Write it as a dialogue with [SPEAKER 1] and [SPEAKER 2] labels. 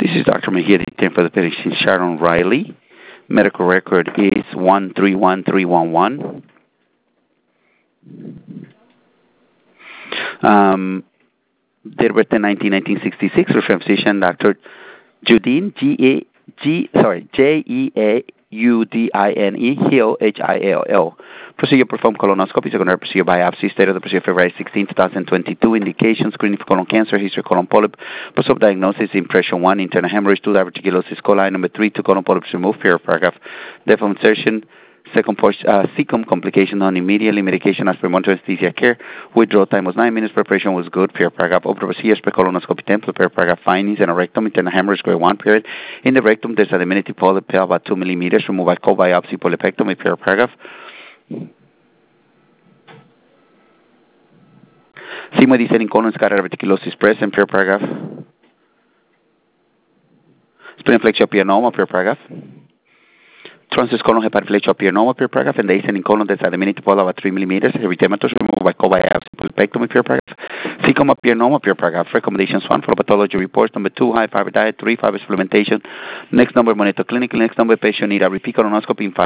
[SPEAKER 1] This is Dr. Mejia, for the patient Sharon Riley. Medical record is 131311. Date of birth in 1966. Reference physician Dr. Judine Jeaudine Hill Hill. Procedure performed colonoscopy, secondary procedure biopsy. State of the procedure February 16, 2022. Indication screening for colon cancer, history colon polyp. Post-op diagnosis impression 1, internal hemorrhage 2, diverticulosis coli. Number 3, 2 colon polyps removed. Paragraph. Depth of insertion. Second portion, cecum complication on immediately. Medication as per monitor anesthesia care. Withdrawal time was 9 minutes. Preparation was good. Paragraph. Open procedures per colonoscopy template. Paragraph. Findings in a rectum. Internal hemorrhage grade 1 period. In the rectum, there's a diminutive polyp about 2 millimeters. Removed by cold biopsy polypectomy. Paragraph. Sigmoid descending colon scatter reticulosis present. Paragraph. Splenoplexia paragraph. Transverse colon hepatoflexia paragraph, and the ascending colon that's a diminutive polyp about 3 millimeters. Erythematous removed by cold biopsy polypectomy. Paragraph. Cecum paragraph. Recommendations 1, follow pathology reports. Number 2, high fiber diet. 3, fiber supplementation. Next number, monitor clinically. Next number, patient need a repeat colonoscopy in 5